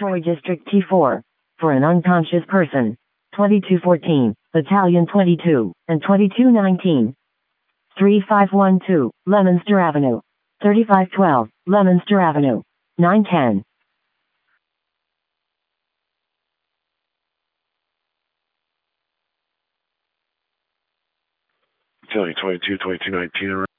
Troy District T4. For an unconscious person. 2214, Battalion 22, and 2219. 3512, Leominster Avenue. 3512, Leominster Avenue. 910. Battalion 22, 2219.